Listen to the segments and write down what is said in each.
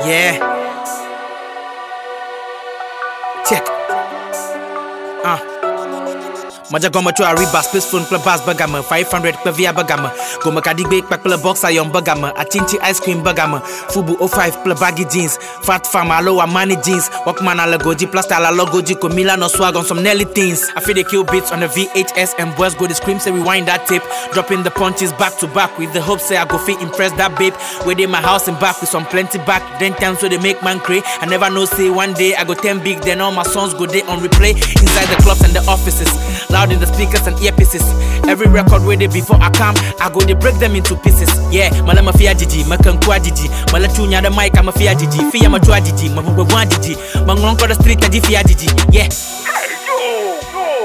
Yeah. Check. Maja goma to a rebus, pistol plus bass bagama, 500 per via bagama, goma kadigbe per box iron bagama, a chinchi ice cream bagama, fubu 05 plus baggy jeans, fat farm aloha money jeans, walkman alagoji, plaster ala logoji, comila no swag on some Nelly things. I feel they kill beats on the VHS and boys go the scream, say rewind that tape, dropping the punches back to back with the hope say I go fit impress that babe. Where they my house and back with some plenty back, then times so they make man cray. I never know say one day I go 10 big, then all my songs go day on replay inside the clubs and the offices. Loud in the speakers and earpieces. Every record where they before I come, I go they break them into pieces. Yeah, malama fia jiji, makankwa jiji, malatunya the mic I'm a fia jiji, fia machua jiji, mabubwa jiji, manglong the street kaji fia jiji. Yeah. Hey yo,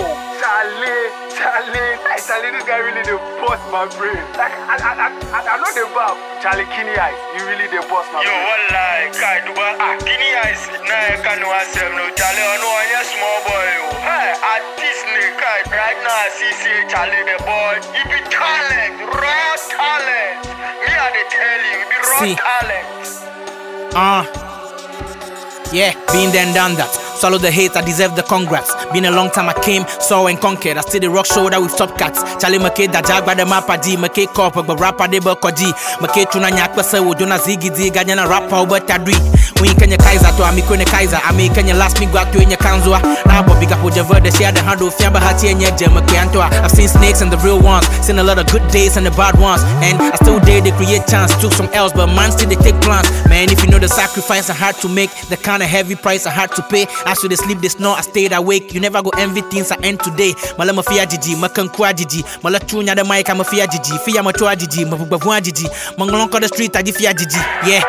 Charlie, this guy really the boss my brain. Like I know the bab, Charlie Kini Eyes, you really the boss my brain. Yo, wallahi, kai duba, Kini Eyes, na kanu asem no Charlie, I know I'm a small boy. Hey, at this kai right now I see Charlie the boy, he be talent, raw talent. Me I dey tell you, he be raw talent. Yeah, been there and done that. Swallow the hate, I deserve the congrats. Been a long time I came, saw and conquered. I still the rock shoulder with top cats. Charlie McKay, that jag by the map, McKay cop, but rapper de Bokoji. McKay Tuna Nyakwasa, Wodona Ziggy, Ganyana rapper, but Tadri. When Kenya Kaiser to Amikone Kaiser, I make Kenya last me go to in your Kanzua. Now, Bobby Kapoja, the share the handle, Fiamba Hati and Yaja McKantoa. I've seen snakes and the real ones, seen a lot of good days and the bad ones. And I still dare they create chance, took some else, but man still they take plans. Man, if you know the sacrifice I had to make, the kind of heavy price I had to pay. As they sleep, they snore, I stayed awake. You never go envy things I end today. Malama fia jiji, makankwa jiji, malatunya the mic I'm a fia jiji, fia machua jiji, mabubwa jiji, manglong the street I fia jiji. Yeah.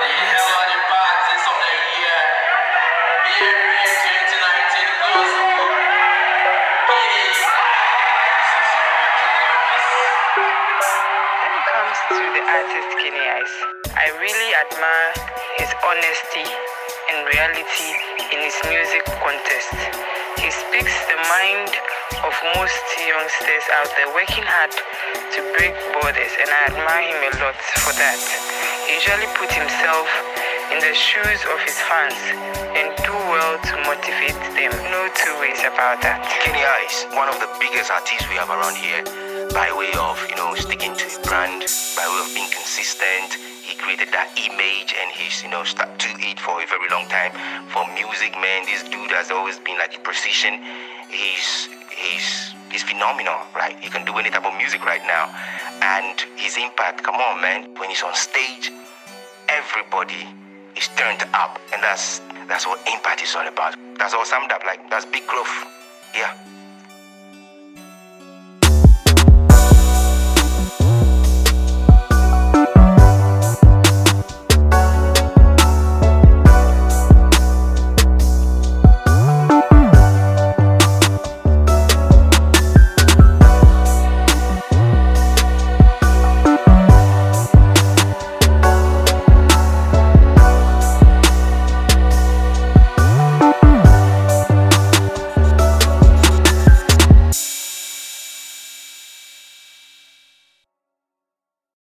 To the artist Kini Eyes, I really admire his honesty and reality in his music contest. He speaks the mind of most youngsters out there working hard to break borders, and I admire him a lot for that. He usually puts himself in the shoes of his fans and do well to motivate them. No two ways about that. Kini Eyes, one of the biggest artists we have around here, by way of, sticking to his brand, by way of being consistent. He created that image and he's, stuck to it for a very long time. For music, man, this dude has always been like a precision. He's phenomenal, right? He can do any type of music right now. And his impact, come on, man, when he's on stage, everybody is turned up. And that's what impact is all about. That's all summed up, like, that's Big Growth. Yeah.